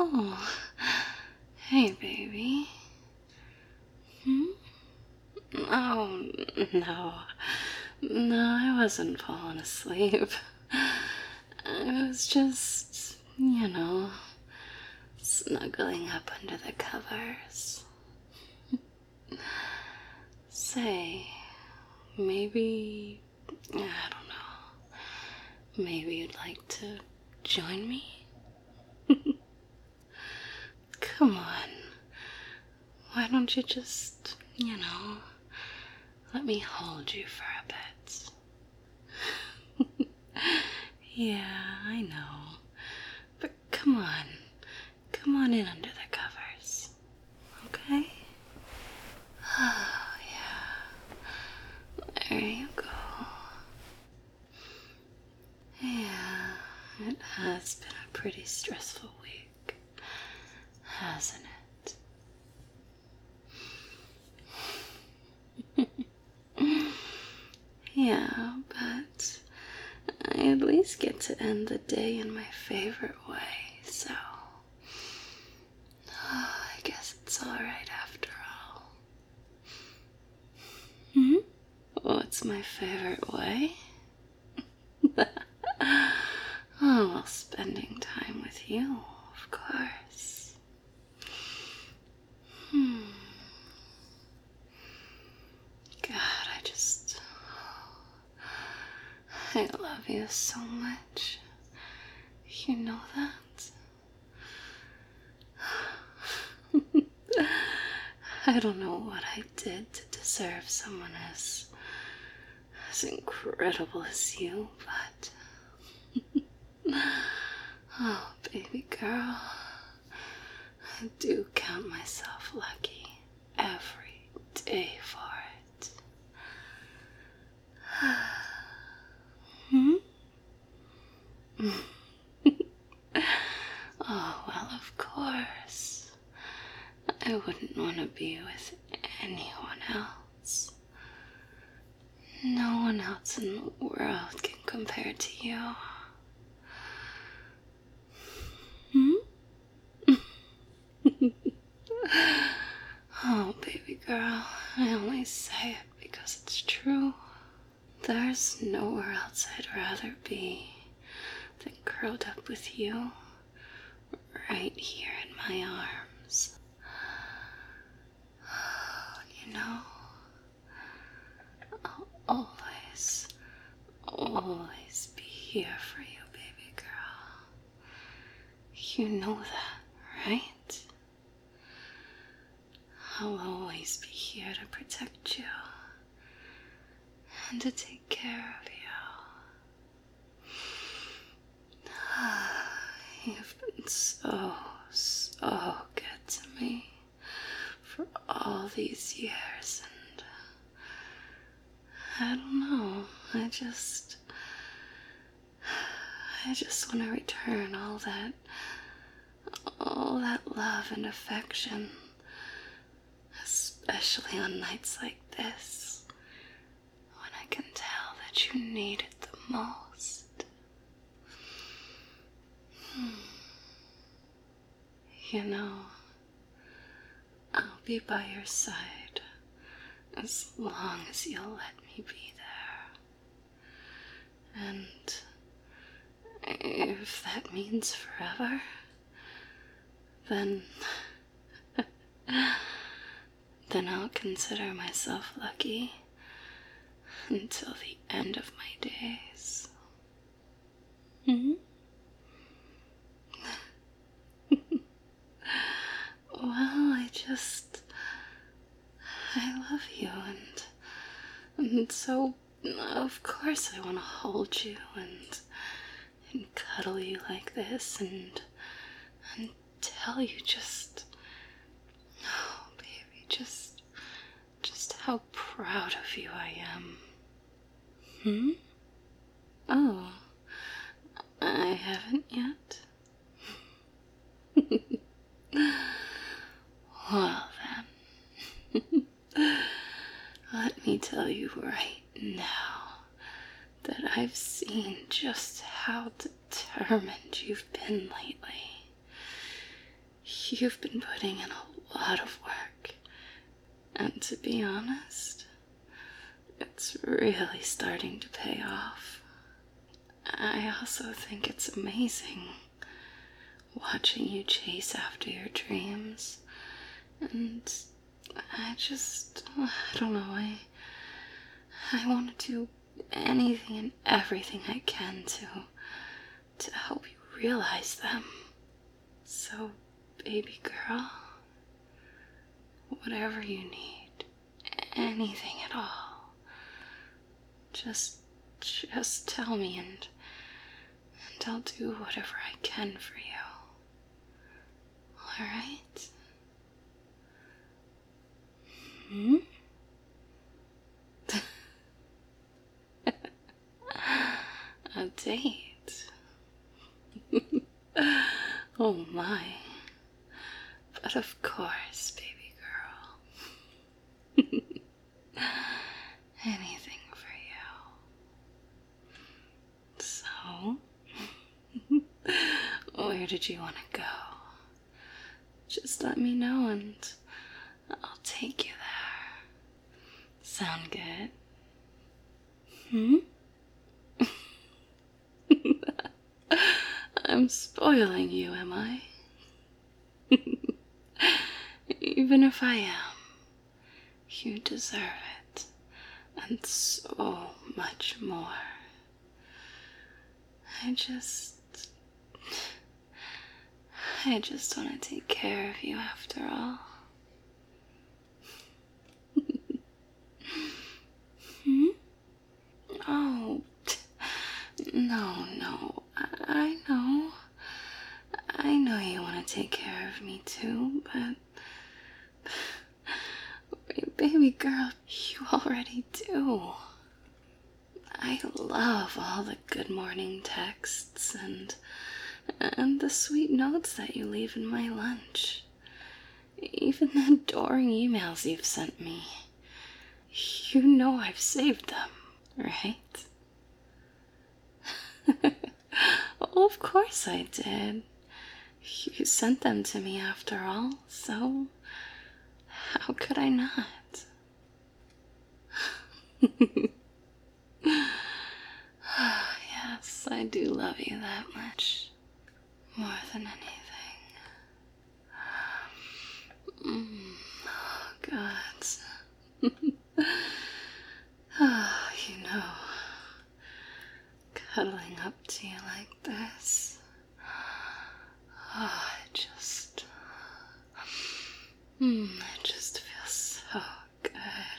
Oh, hey, baby. Hmm? Oh, no. No, I wasn't falling asleep. I was just, snuggling up under the covers. Say, maybe, I don't know, maybe you'd like to join me? Come on. Why don't you just, let me hold you for a bit? Yeah, I know. But come on. Come on in under the covers. Okay? Oh, yeah. There you go. Yeah, it has been a pretty stressful week, hasn't it? Yeah, but I at least get to end the day in my favorite way, so I guess it's alright after all. Hmm? What's my favorite way? Oh, well, spending time with you, of course. God, I love you so much. You know that? I don't know what I did to deserve someone as incredible as you, but oh, baby girl, I do count myself lucky every day for it. Hmm? Oh, well, of course. I wouldn't want to be with anyone else. No one else in the world can compare to you. Hmm? Oh, baby girl, I only say it because it's true. There's nowhere else I'd rather be than curled up with you, right here in my arms. You know, I'll always be here for you, baby girl. You know that, right? I'll always be here to protect you and to take care of you. You've been so good to me for all these years, and I don't know, I just want to return all that love and affection, especially on nights like this, when I can tell that you need it the most. You know, I'll be by your side as long as you'll let me be there. And if that means forever, then I'll consider myself lucky until the end of my days. Hmm? Well, I love you, and so, of course, I want to hold you and cuddle you like this and tell you oh, baby, just how proud of you I am. Hmm? Oh, I haven't yet? Well then, let me tell you right now that I've seen just how determined you've been lately. You've been putting in a lot of work, and to be honest, it's really starting to pay off. I also think it's amazing watching you chase after your dreams, and I don't know, I want to do anything and everything I can to help you realize them. So, baby girl, whatever you need, anything at all, just tell me and I'll do whatever I can for you. Alright? A date? Oh my. But of course, baby girl. Anything for you. So, where did you want to go? Just let me know and I'll take you there. Sound good? I'm spoiling you, am I? Even if I am, you deserve it, and so much more. I just want to take care of you after all. Oh, no, I know you want to take care of me too, but baby girl, you already do. I love all the good morning texts and the sweet notes that you leave in my lunch. Even the adoring emails you've sent me. You know I've saved them, right? Well, of course I did. You sent them to me after all, so how could I not? Yes, I do love you that much. More than anything. Oh, God. Oh, cuddling up to you like this. Oh, it just feels so good.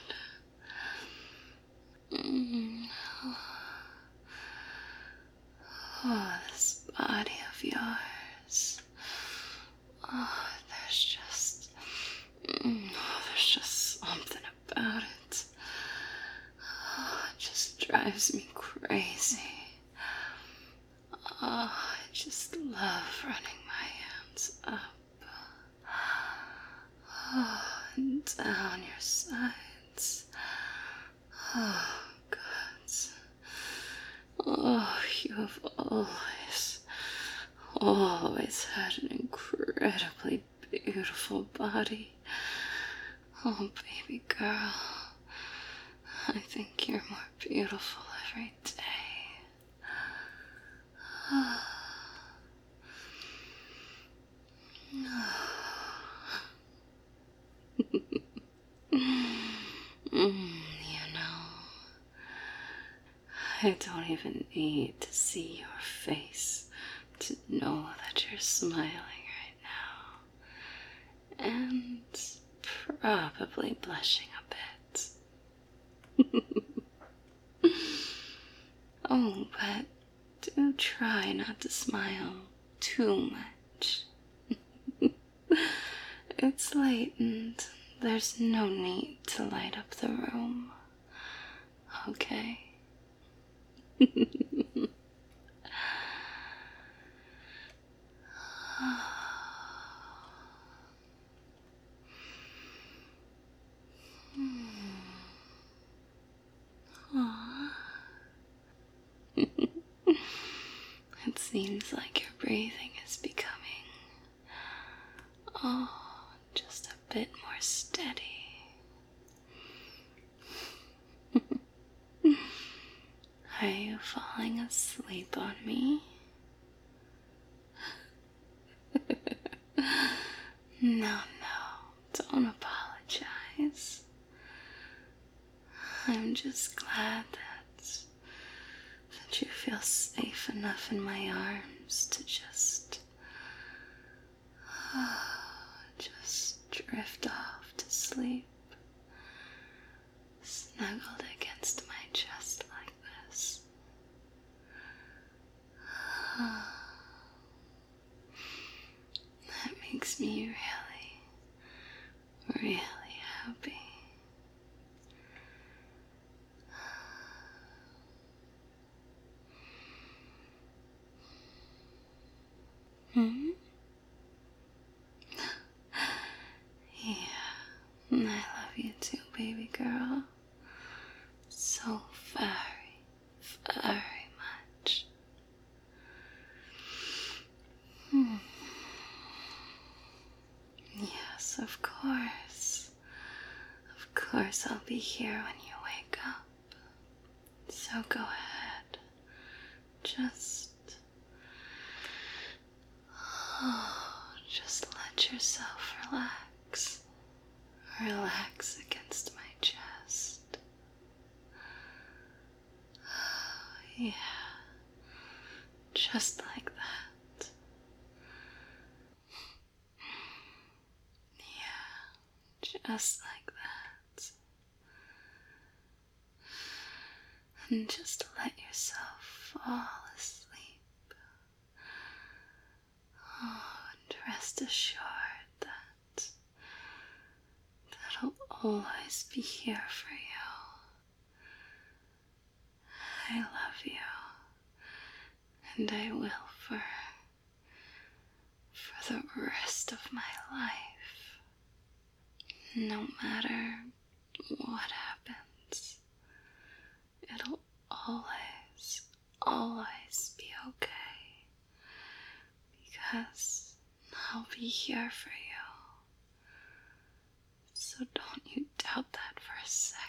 Oh, this body of yours. Oh, there's just something about it. Oh, it just drives me crazy. Oh, I just love running my hands up. Oh, and down your sides. Oh, God. Oh, you have always had an incredibly beautiful body. Oh, baby girl, I think you're more beautiful every day. I don't even need to see your face to know that you're smiling right now. And probably blushing a bit. Oh, but do try not to smile too much. It's late and there's no need to light up the room. Okay? It seems like your breathing is becoming Oh, just a bit more steady. Are you falling asleep on me? No, don't apologize. I'm just glad that you feel safe enough in my arms to just drift off to sleep, snuggled against my chest like this. That makes me really happy. Hmm? Yeah, I love you too, baby girl. So very much. Yes, of course. Of course I'll be here when you wake up. So go ahead. Just let yourself relax. Relax against my chest. Yeah, just like that. Yeah, just like that. And just let yourself fall asleep. Oh, and rest assured that I'll always be here for you. I love you, and I will for the rest of my life. No matter what happens, it'll always be okay, because I'll be here for you. So don't you doubt that for a second.